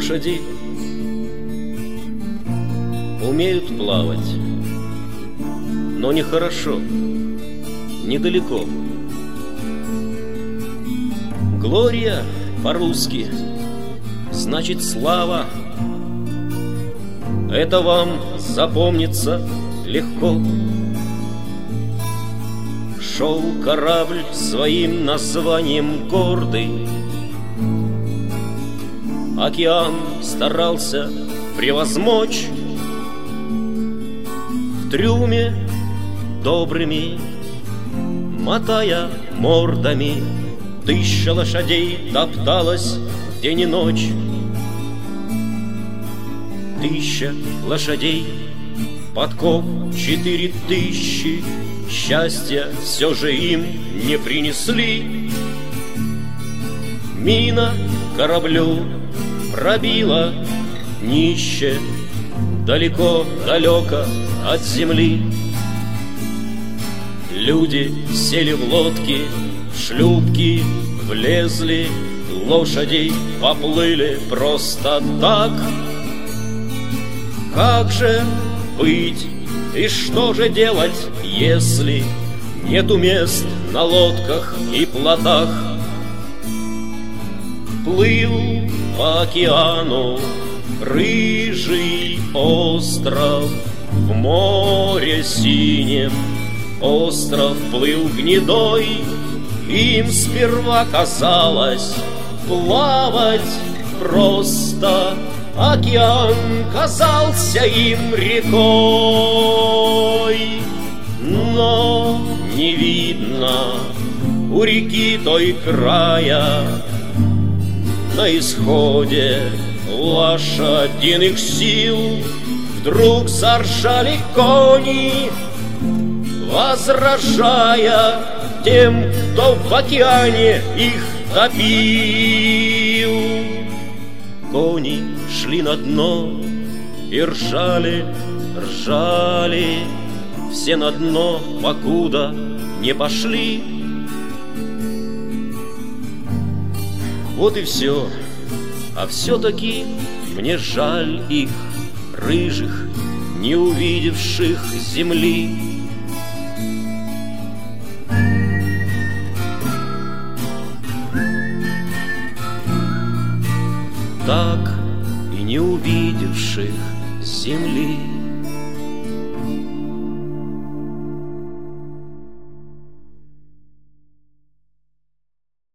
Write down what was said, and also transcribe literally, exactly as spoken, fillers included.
Лошади умеют плавать, но нехорошо, недалеко. Глория по-русски значит слава. Это вам запомнится легко. Шел корабль своим названием гордый, океан старался превозмочь. В трюме добрыми, мотая мордами, тысяча лошадей топталась день и ночь. Тысяча лошадей, подков четыре тысячи, счастья все же им не принесли. Мина кораблю пробила днище далеко-далеко от земли. Люди сели в лодки, в шлюпки влезли, лошади поплыли просто так. Как же быть и что же делать, если нету мест на лодках и плотах? Плыл по океану рыжий остров, в море синем остров плыл гнедой. Им сперва казалось плавать просто, океан казался им рекой. Но не видно у реки той края, на исходе лошадиных сил вдруг заржали кони, возражая тем, кто в океане их топил. Кони шли на дно и ржали, ржали, все на дно, покуда не пошли. Вот и все, а все-таки мне жаль их, рыжих, не увидевших земли. Так и не увидевших земли.